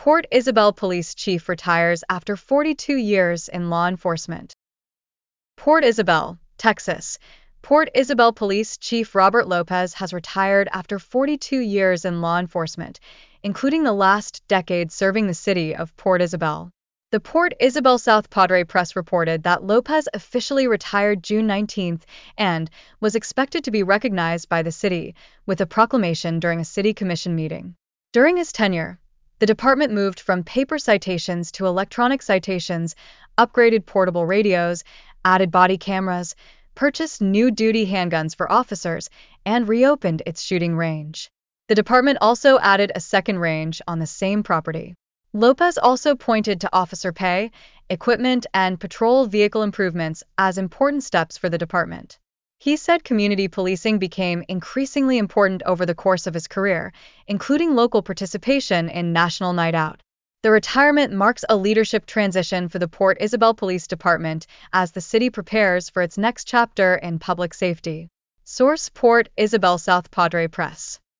Port Isabel Police Chief retires after 42 years in law enforcement. Port Isabel, Texas. Port Isabel Police Chief Robert Lopez has retired after 42 years in law enforcement, including the last decade serving the city of Port Isabel. The Port Isabel South Padre Press reported that Lopez officially retired June 19th and was expected to be recognized by the city with a proclamation during a city commission meeting. During his tenure, the department moved from paper citations to electronic citations, upgraded portable radios, added body cameras, purchased new duty handguns for officers, and reopened its shooting range. The department also added a second range on the same property. Lopez also pointed to officer pay, equipment, and patrol vehicle improvements as important steps for the department. He said community policing became increasingly important over the course of his career, including local participation in National Night Out. The retirement marks a leadership transition for the Port Isabel Police Department as the city prepares for its next chapter in public safety. Source: Port Isabel South Padre Press.